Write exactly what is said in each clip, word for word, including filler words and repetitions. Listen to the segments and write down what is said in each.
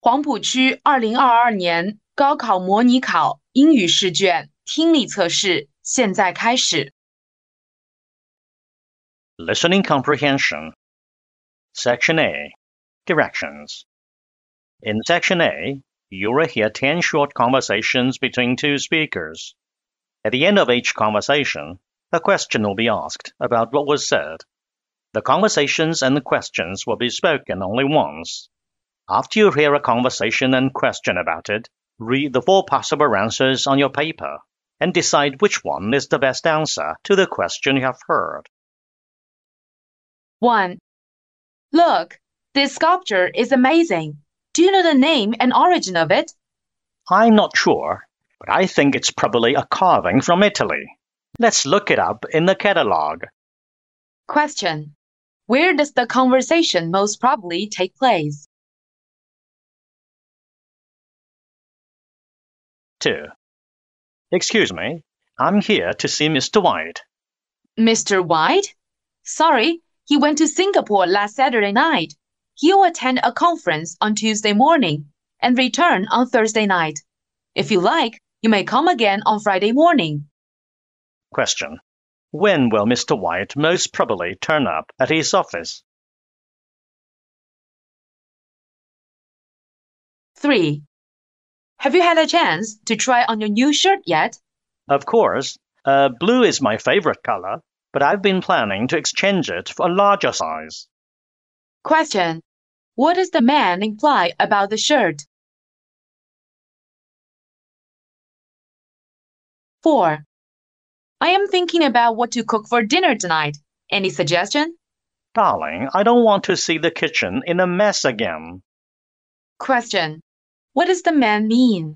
黄浦区二零二二年高考模拟考英语试卷听力测试现在开始。 Listening Comprehension. Section A. Directions. In Section A, you will hear ten short conversations between two speakers. At the end of each conversation, a question will be asked about what was said. The conversations and the questions will be spoken only once. After you hear a conversation and question about it, read the four possible answers on your paper and decide which one is the best answer to the question you have heard. one. Look, this sculpture is amazing. Do you know the name and origin of it? I'm not sure, but I think it's probably a carving from Italy. Let's look it up in the catalog. Question. Where does the conversation most probably take place? two. Excuse me, I'm here to see Mister White. Mister White? Sorry, he went to Singapore last Saturday night. He'll attend a conference on Tuesday morning and return on Thursday night. If you like, you may come again on Friday morning. Question. When will Mister White most probably turn up at his office? three. Have you had a chance to try on your new shirt yet? Of course. Uh, blue is my favorite color, but I've been planning to exchange it for a larger size. Question. What does the man imply about the shirt? four. I am thinking about what to cook for dinner tonight. Any suggestion? Darling, I don't want to see the kitchen in a mess again. Question. What does the man mean?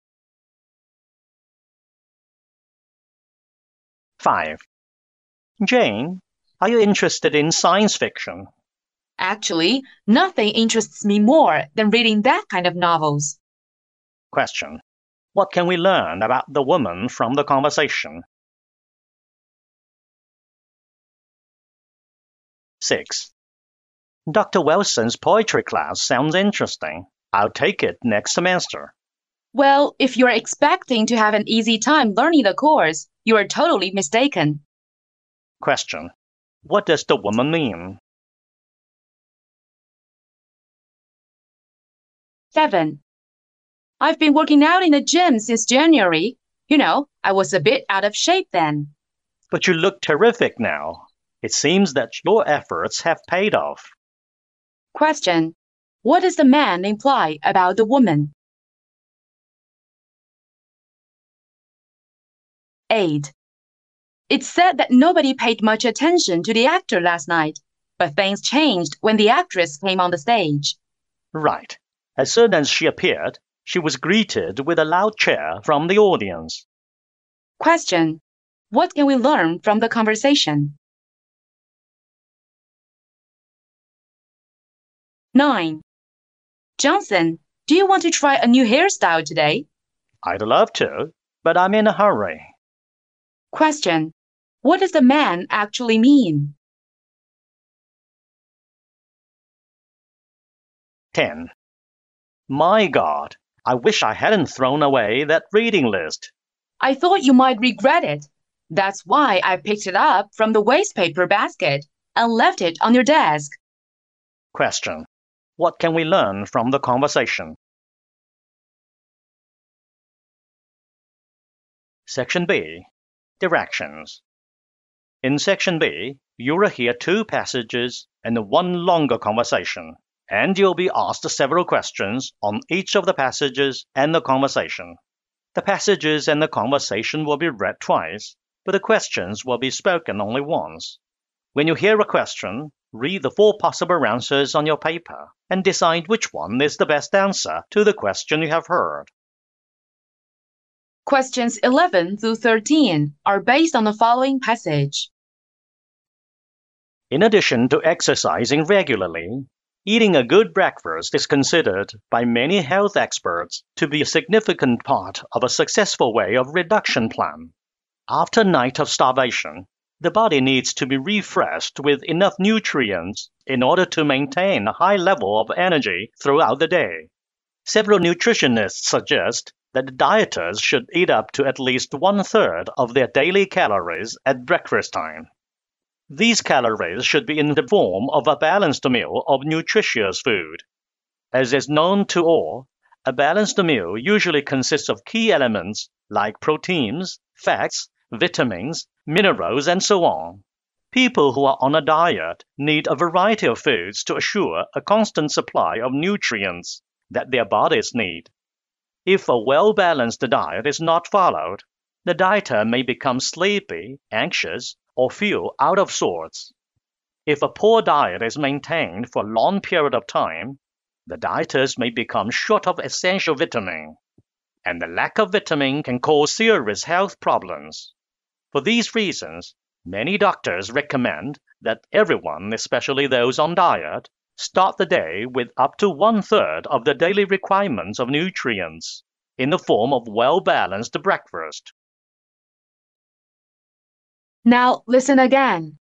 five. Jane, are you interested in science fiction? Actually, nothing interests me more than reading that kind of novels. Question. What can we learn about the woman from the conversation? six. Doctor Wilson's poetry class sounds interesting. I'll take it next semester. Well, if you're expecting to have an easy time learning the course, you are totally mistaken. Question. What does the woman mean? seven. I've been working out in the gym since January. You know, I was a bit out of shape then. But you look terrific now. It seems that your efforts have paid off. Question. What does the man imply about the woman? eight. It's said that nobody paid much attention to the actor last night, but things changed when the actress came on the stage. Right. As soon as she appeared, she was greeted with a loud cheer from the audience. Question. What can we learn from the conversation? nine. Johnson, do you want to try a new hairstyle today? I'd love to, but I'm in a hurry. Question. What does the man actually mean? ten. My God, I wish I hadn't thrown away that reading list. I thought you might regret it. That's why I picked it up from the wastepaper basket and left it on your desk. Question. What can we learn from the conversation? Section B. Directions. In Section B, you will hear two passages and one longer conversation, and you'll be asked several questions on each of the passages and the conversation. The passages and the conversation will be read twice, but the questions will be spoken only once. When you hear a question, read the four possible answers on your paper and decide which one is the best answer to the question you have heard. Questions eleven through thirteen are based on the following passage. In addition to exercising regularly, eating a good breakfast is considered by many health experts to be a significant part of a successful way of reduction plan. After a night of starvation, the body needs to be refreshed with enough nutrients in order to maintain a high level of energy throughout the day. Several nutritionists suggest that dieters should eat up to at least one-third of their daily calories at breakfast time. These calories should be in the form of a balanced meal of nutritious food. As is known to all, a balanced meal usually consists of key elements like proteins, fats, vitamins, minerals, and so on. People who are on a diet need a variety of foods to assure a constant supply of nutrients that their bodies need. If a well-balanced diet is not followed, the dieter may become sleepy, anxious, or feel out of sorts. If a poor diet is maintained for a long period of time, the dieters may become short of essential vitamin, and the lack of vitamin can cause serious health problems. For these reasons, many doctors recommend that everyone, especially those on diet, start the day with up to one-third of the daily requirements of nutrients in the form of well-balanced breakfast. Now listen again.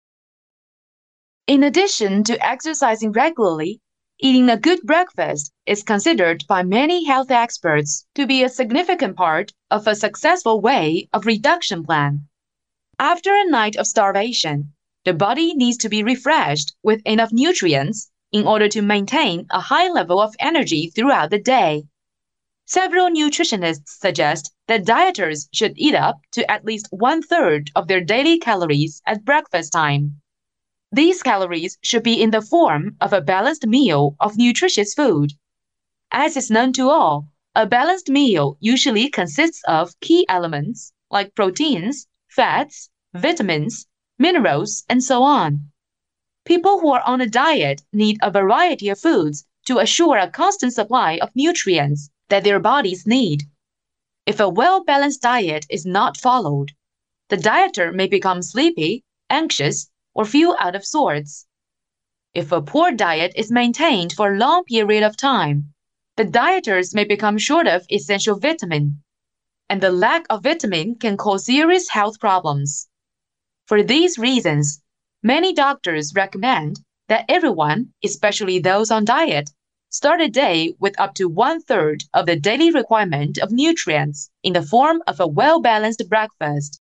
In addition to exercising regularly, eating a good breakfast is considered by many health experts to be a significant part of a successful way of reduction plan. After a night of starvation, the body needs to be refreshed with enough nutrients in order to maintain a high level of energy throughout the day. Several nutritionists suggest that dieters should eat up to at least one-third of their daily calories at breakfast time. These calories should be in the form of a balanced meal of nutritious food. As is known to all, a balanced meal usually consists of key elements like proteins, fats, vitamins, minerals, and so on. People who are on a diet need a variety of foods to assure a constant supply of nutrients that their bodies need. If a well-balanced diet is not followed, the dieter may become sleepy, anxious, or feel out of sorts. If a poor diet is maintained for a long period of time, the dieters may become short of essential vitamin, and the lack of vitamin can cause serious health problems. For these reasons, many doctors recommend that everyone, especially those on diet, start a day with up to one-third of the daily requirement of nutrients in the form of a well-balanced breakfast.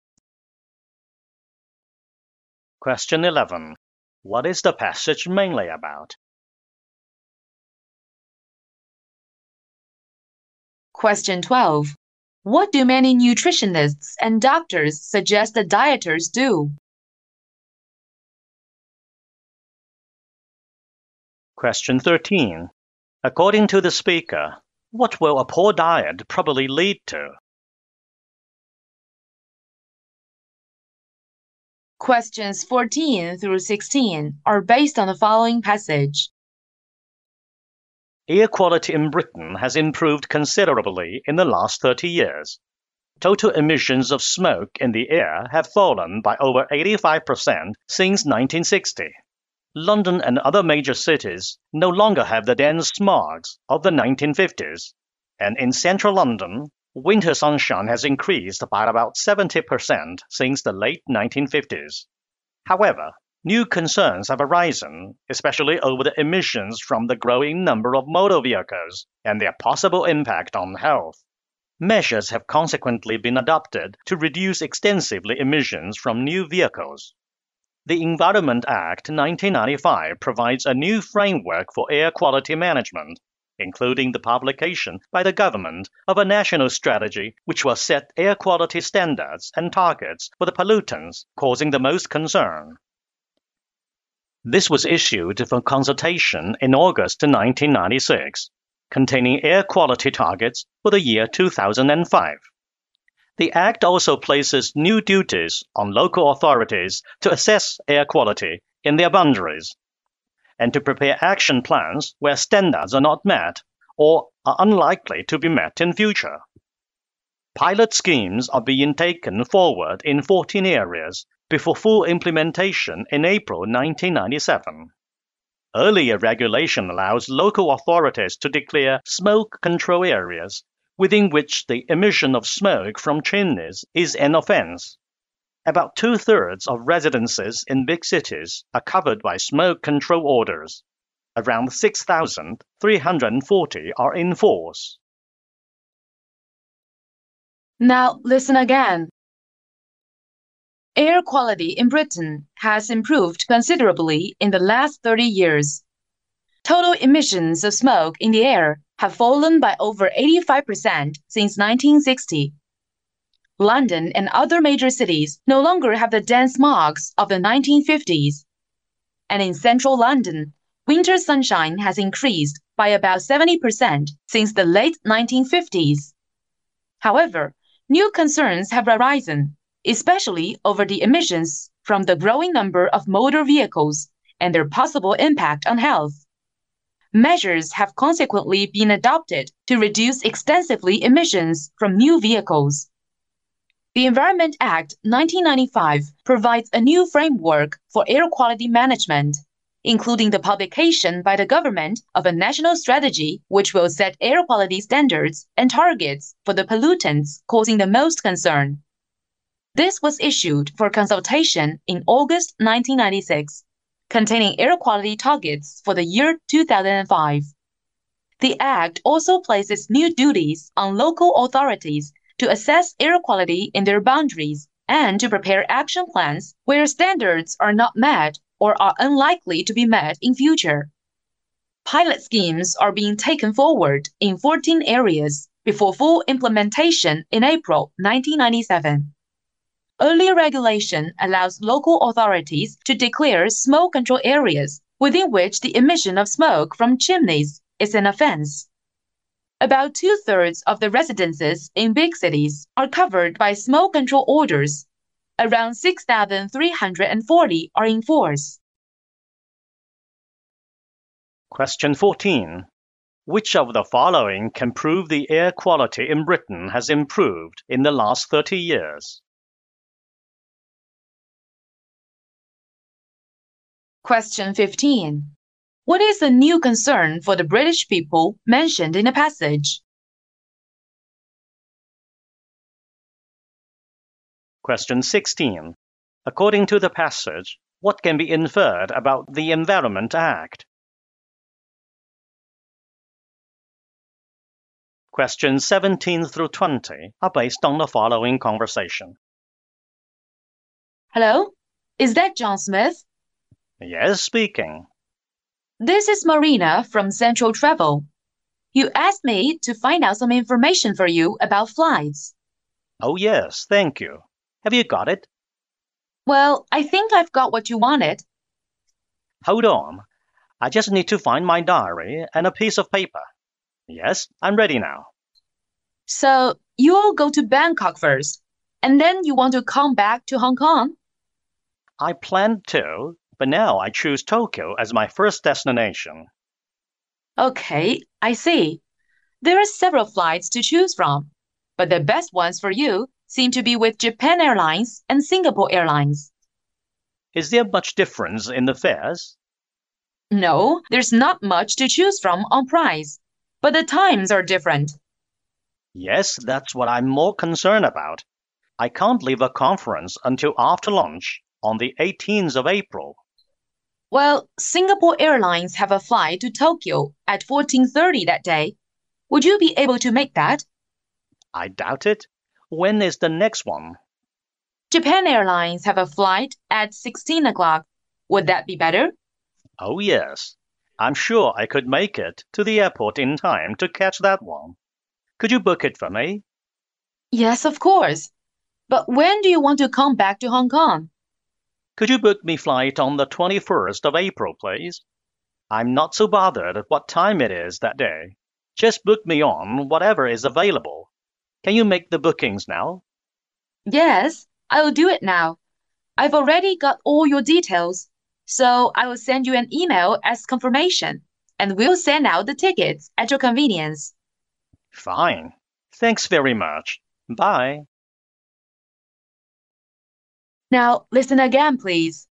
Question eleven. What is the passage mainly about? Question twelve. What do many nutritionists and doctors suggest that dieters do? Question thirteen. According to the speaker, what will a poor diet probably lead to? Questions fourteen through sixteen are based on the following passage. Air quality in Britain has improved considerably in the last thirty years. Total emissions of smoke in the air have fallen by over eighty-five percent since nineteen sixty. London and other major cities no longer have the dense smogs of the nineteen fifties, and in central London, winter sunshine has increased by about seventy percent since the late nineteen fifties. However, new concerns have arisen, especially over the emissions from the growing number of motor vehicles and their possible impact on health. Measures have consequently been adopted to reduce extensively emissions from new vehicles. The Environment Act nineteen ninety-five provides a new framework for air quality management, including the publication by the government of a national strategy which will set air quality standards and targets for the pollutants causing the most concern. This was issued for consultation in August nineteen ninety-six, containing air quality targets for the year two thousand five. The Act also places new duties on local authorities to assess air quality in their boundaries, and to prepare action plans where standards are not met or are unlikely to be met in future. Pilot schemes are being taken forward in fourteen areas before full implementation in April nineteen ninety-seven. Earlier regulation allows local authorities to declare smoke control areas within which the emission of smoke from chimneys is an offense. About two-thirds of residences in big cities are covered by smoke control orders. around six thousand three hundred forty are in force. Now listen again. Air quality in Britain has improved considerably in the last thirty years. Total emissions of smoke in the air have fallen by over eighty-five percent since nineteen sixty. London and other major cities no longer have the dense smogs of the nineteen fifties. And in central London, winter sunshine has increased by about seventy percent since the late nineteen fifties. However, new concerns have arisen, especially over the emissions from the growing number of motor vehicles and their possible impact on health. Measures have consequently been adopted to reduce extensively emissions from new vehicles. The Environment Act nineteen ninety-five provides a new framework for air quality management, including the publication by the government of a national strategy which will set air quality standards and targets for the pollutants causing the most concern. This was issued for consultation in August nineteen ninety-six, containing air quality targets for the year two thousand five. The Act also places new duties on local authorities to assess air quality in their boundaries and to prepare action plans where standards are not met or are unlikely to be met in future. Pilot schemes are being taken forward in fourteen areas before full implementation in April nineteen ninety-seven. Earlier regulation allows local authorities to declare smoke control areas within which the emission of smoke from chimneys is an offense. About two-thirds of the residences in big cities are covered by smoke control orders. Around six thousand three hundred forty are in force. Question fourteen. Which of the following can prove the air quality in Britain has improved in the last thirty years? Question fifteen. What is the new concern for the British people mentioned in the passage? Question sixteen. According to the passage, what can be inferred about the Environment Act? Questions seventeen through twenty are based on the following conversation. Hello? Is that John Smith? Yes, speaking. This is Marina from Central Travel. You asked me to find out some information for you about flights. Oh yes, thank you. Have you got it? Well, I think I've got what you wanted. Hold on. I just need to find my diary and a piece of paper. Yes, I'm ready now. So, you'll go to Bangkok first, and then you want to come back to Hong Kong? I planned to, but now I choose Tokyo as my first destination. Okay, I see. There are several flights to choose from, but the best ones for you seem to be with Japan Airlines and Singapore Airlines. Is there much difference in the fares? No, there's not much to choose from on price, but the times are different. Yes, that's what I'm more concerned about. I can't leave a conference until after lunch on the eighteenth of April. Well, Singapore Airlines have a flight to Tokyo at fourteen thirty that day. Would you be able to make that? I doubt it. When is the next one? Japan Airlines have a flight at sixteen o'clock. Would that be better? Oh yes. I'm sure I could make it to the airport in time to catch that one. Could you book it for me? Yes, of course. But when do you want to come back to Hong Kong? Could you book me flight on the twenty-first of April, please? I'm not so bothered at what time it is that day. Just book me on whatever is available. Can you make the bookings now? Yes, I will do it now. I've already got all your details, so I will send you an email as confirmation, and we'll send out the tickets at your convenience. Fine. Thanks very much. Bye. Now, listen again, please.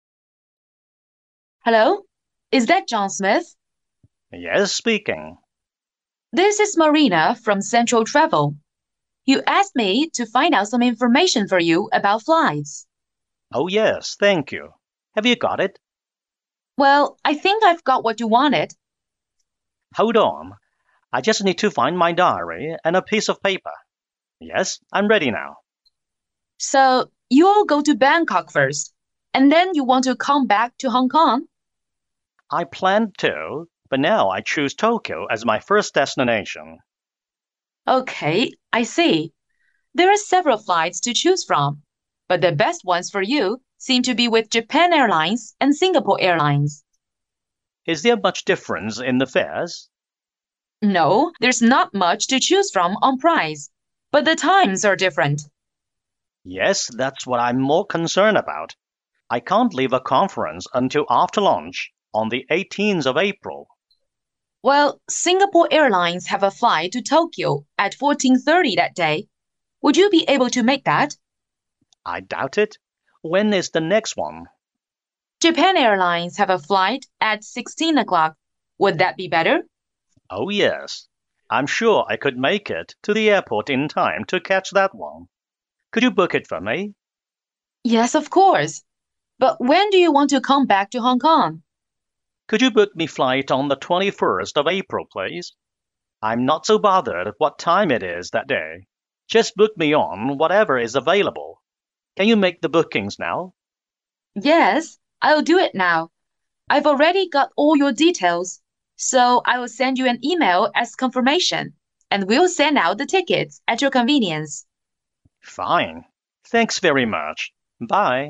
Hello? Is that John Smith? Yes, speaking. This is Marina from Central Travel. You asked me to find out some information for you about flights. Oh yes, thank you. Have you got it? Well, I think I've got what you wanted. Hold on. I just need to find my diary and a piece of paper. Yes, I'm ready now. So, you'll go to Bangkok first, and then you want to come back to Hong Kong? I planned to, but now I choose Tokyo as my first destination. Okay, I see. There are several flights to choose from, but the best ones for you seem to be with Japan Airlines and Singapore Airlines. Is there much difference in the fares? No, there's not much to choose from on price, but the times are different. Yes, that's what I'm more concerned about. I can't leave a conference until after lunch on the eighteenth of April. Well, Singapore Airlines have a flight to Tokyo at fourteen thirty that day. Would you be able to make that? I doubt it. When is the next one? Japan Airlines have a flight at sixteen o'clock. Would that be better? Oh, yes. I'm sure I could make it to the airport in time to catch that one. Could you book it for me? Yes, of course. But when do you want to come back to Hong Kong? Could you book me flight on the twenty-first of April, please? I'm not so bothered what time it is that day. Just book me on whatever is available. Can you make the bookings now? Yes, I'll do it now. I've already got all your details, so I will send you an email as confirmation, and we'll send out the tickets at your convenience. Fine. Thanks very much. Bye.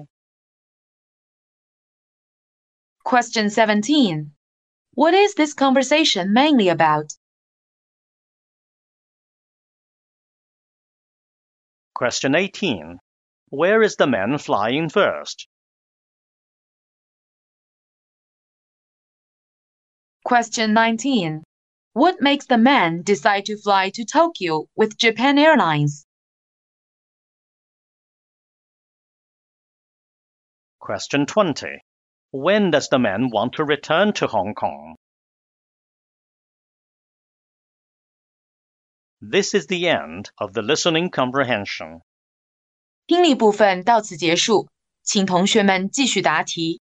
Question seventeen. What is this conversation mainly about? Question eighteen. Where is the man flying first? Question nineteen. What makes the man decide to fly to Tokyo with Japan Airlines? Question twenty. When does the man want to return to Hong Kong? This is the end of the listening comprehension. 听力部分到此结束，请同学们继续答题。